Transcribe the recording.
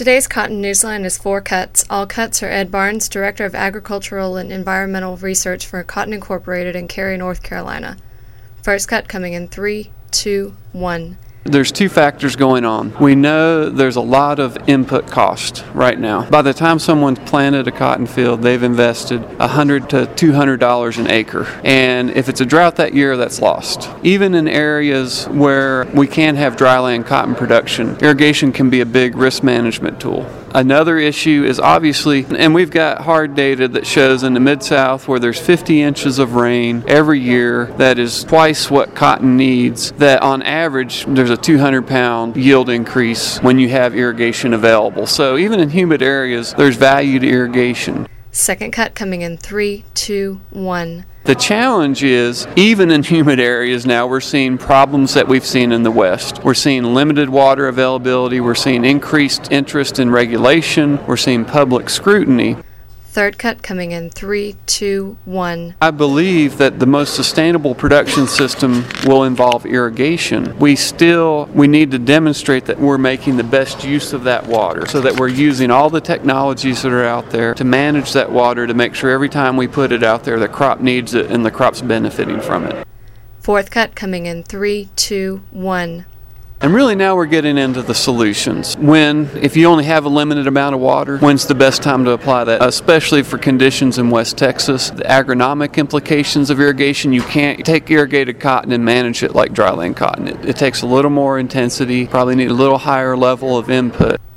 Today's Cotton Newsline is 4 cuts. All cuts are Ed Barnes, Director of Agricultural and Environmental Research for Cotton Incorporated in Cary, North Carolina. First cut coming in 3, 2, 1. There's 2 factors going on. We know there's a lot of input cost right now. By the time someone's planted a cotton field, they've invested $100 to $200 an acre. And if it's a drought that year, that's lost. Even in areas where we can have dryland cotton production, irrigation can be a big risk management tool. Another issue is obviously, and we've got hard data that shows in the Mid-South where there's 50 inches of rain every year, that is twice what cotton needs, that on average there's a 200-pound yield increase when you have irrigation available. So even in humid areas, there's value to irrigation. Second cut coming in 3, 2, 1. The challenge is, even in humid areas now, we're seeing problems that we've seen in the West. We're seeing limited water availability, we're seeing increased interest in regulation, we're seeing public scrutiny. Third cut coming in 3, 2, 1. I believe that the most sustainable production system will involve irrigation. We need to demonstrate that we're making the best use of that water, so that we're using all the technologies that are out there to manage that water, to make sure every time we put it out there, the crop needs it and the crop's benefiting from it. Fourth cut coming in 3, 2, 1. And really now we're getting into the solutions. If you only have a limited amount of water, when's the best time to apply that? Especially for conditions in West Texas. The agronomic implications of irrigation, you can't take irrigated cotton and manage it like dryland cotton. It takes a little more intensity, probably need a little higher level of input.